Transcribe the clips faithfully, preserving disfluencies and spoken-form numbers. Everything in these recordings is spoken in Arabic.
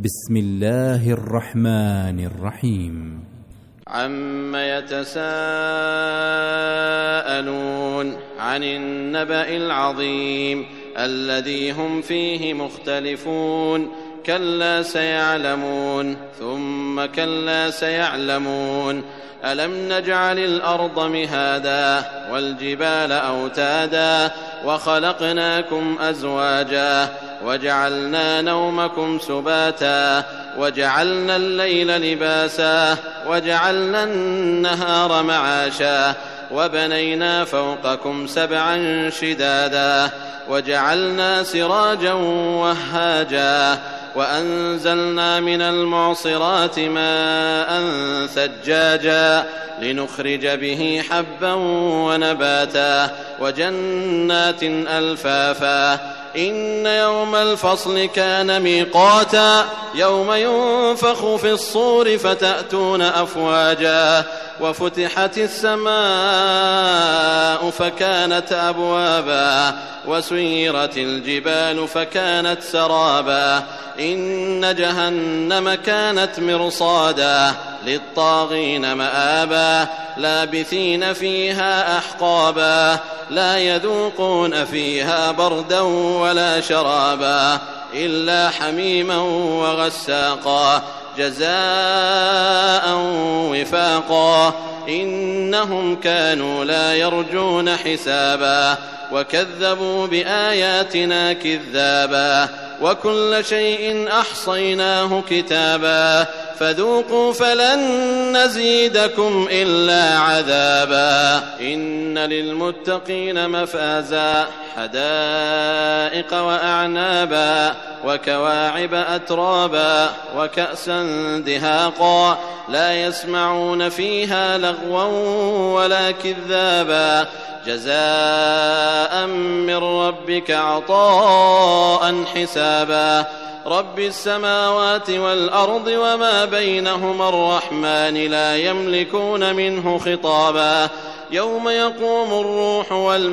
بسم الله الرحمن الرحيم. عم يتساءلون عن النبأ العظيم الذي هم فيه مختلفون كلا سيعلمون ثم كلا سيعلمون ألم نجعل الأرض مهادا والجبال أوتادا وخلقناكم أزواجا وجعلنا نومكم سباتا وجعلنا الليل لباسا وجعلنا النهار معاشا وبنينا فوقكم سبعا شدادا وجعلنا سراجا وهاجا وأنزلنا من المعصرات ماء ثجاجا لنخرج به حبا ونباتا وجنات ألفافا إن يوم الفصل كان ميقاتا يوم ينفخ في الصور فتأتون أفواجا وفتحت السماء فكانت أبوابا وسيرت الجبال فكانت سرابا إن جهنم كانت مرصادا للطاغين مآبا لابثين فيها أحقابا لا يذوقون فيها بردا ولا شرابا إلا حميما وغساقا جزاء وفاقا إنهم كانوا لا يرجون حسابا وكذبوا بآياتنا كذابا وكل شيء أحصيناه كتابا فذوقوا فلن نزيدكم إلا عذابا إن للمتقين مفازا حدائق وأعنابا وكواعب أترابا وكأسا دهاقا لا يسمعون فيها لغوا ولا كذابا جزاء من ربك عطاء حسابا رب السماوات والأرض وما بينهما الرحمن لا يملكون منه خطابا يوم يقوم الروح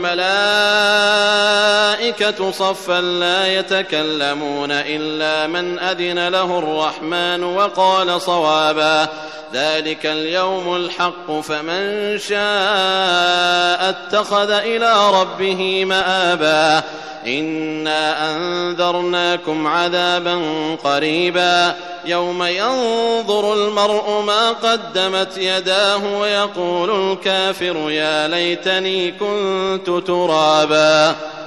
والملائكة صفا لا يتكلمون إلا من أذن له الرحمن وقال صوابا ذلك اليوم الحق فمن شاء اتخذ إلى ربه مآبا إنا أنذرناكم عذابا قريبا يوم ينظر المرء ما قدمت يداه ويقول الكافر يا ليتني كنت ترابا.